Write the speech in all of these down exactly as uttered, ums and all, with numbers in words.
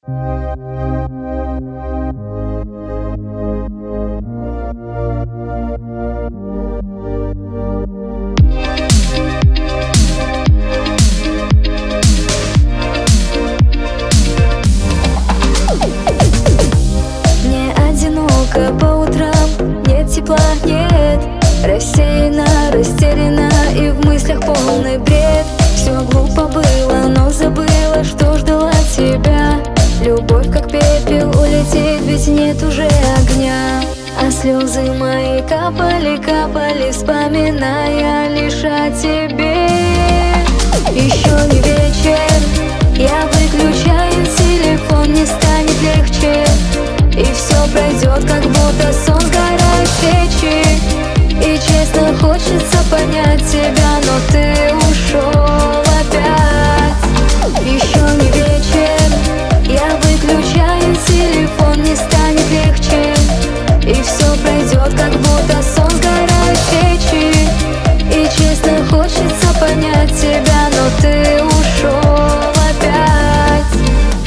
Мне одиноко по утрам, нет тепла, нет. Рассеяна, растеряна и в мыслях полный бред. Все глупо было, но забыла, что ждала тебя. Любовь как пепел улетит, ведь нет уже огня. А слезы мои капали, капали, вспоминая лишь о тебе. Еще не вечер, я выключаю телефон, не станет легче. И все пройдет, как будто сон, сгорают свечи. И честно хочется понять тебя, но ты ушел опять. Еще не вечер, я выключаю телефон, не станет легче. И все пройдет, как будто сон, сгорают свечи. И честно хочется понять тебя, но ты ушел опять.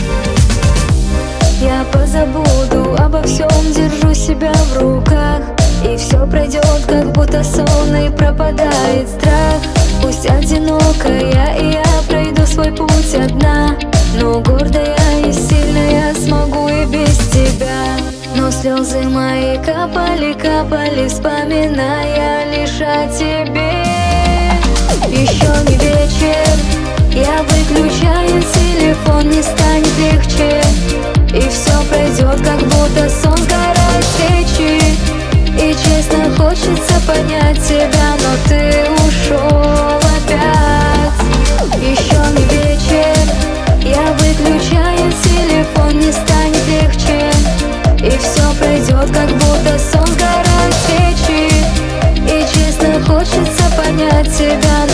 Я позабуду обо всем, держу себя в руках. И все пройдет, как будто сон, и пропадает страх. Пусть одинокая, и я пройду свой путь одна. Но гордая и сильная смогу и без тебя. Но слезы мои капали, капали, вспоминая лишь о тебе. Еще не вечер, я выключаю телефон, не станет легче. И все пройдет, как будто сон, сгорают свечи. И честно хочется понять тебя, но ты ушел опять. Еще не вечер, я выключаю телефон, не станет легче. И все пройдет, как будто сон, сгорают свечи. И честно хочется понять тебя,